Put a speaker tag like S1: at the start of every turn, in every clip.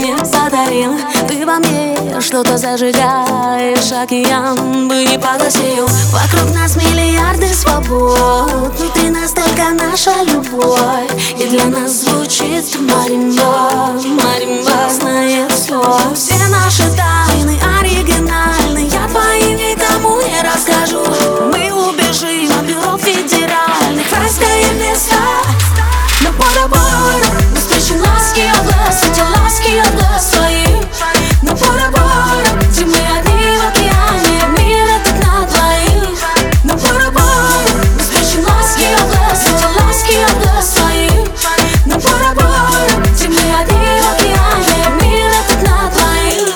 S1: мне подарил. Ты во мне что-то зажигаешь, океан бы не погасил. Вокруг нас миллиарды свобод, внутри нас только наша любовь. И для нас звучит маримба, маримба знает все. Все наши тайны оригинальны, я твои никому не расскажу. Мы убежим от бюро федеральных в райское место. Но пора-пора, навстречу ласки от глаз, эти ласки от глаз твоих. Но пора-пора, где мы одни в океане, мир этот на двоих. Но пора-пора, навстречу ласки от глаз, эти ласки от глаз твоих. Но пора-пора, где мы одни в океане, мир этот на двоих.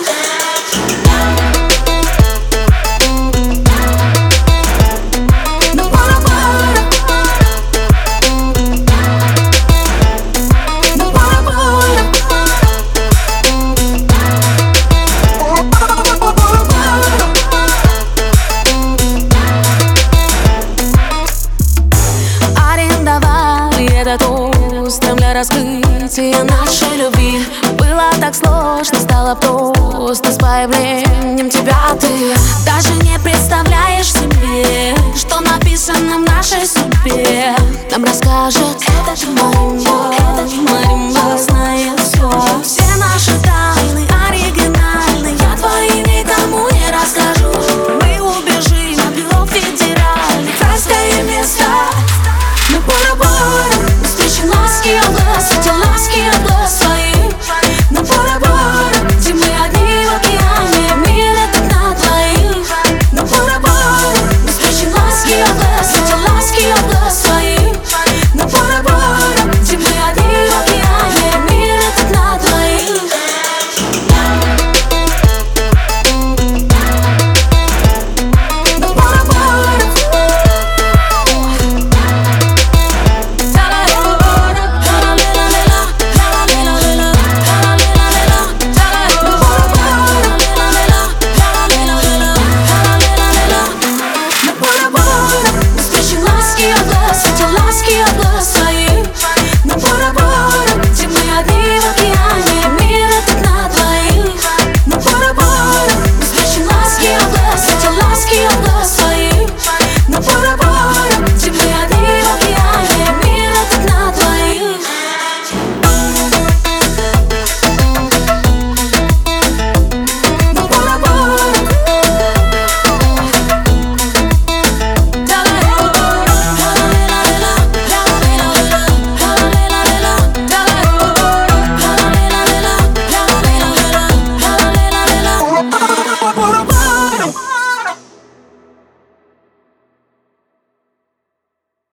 S1: Но пора-пора, но пора-пора. Арендовали этот остров для раскрытия нашей любви. Было так сложно, стало просто с появлением тебя. Ты даже не представляешь себе, что написано в нашей судьбе. Нам расскажет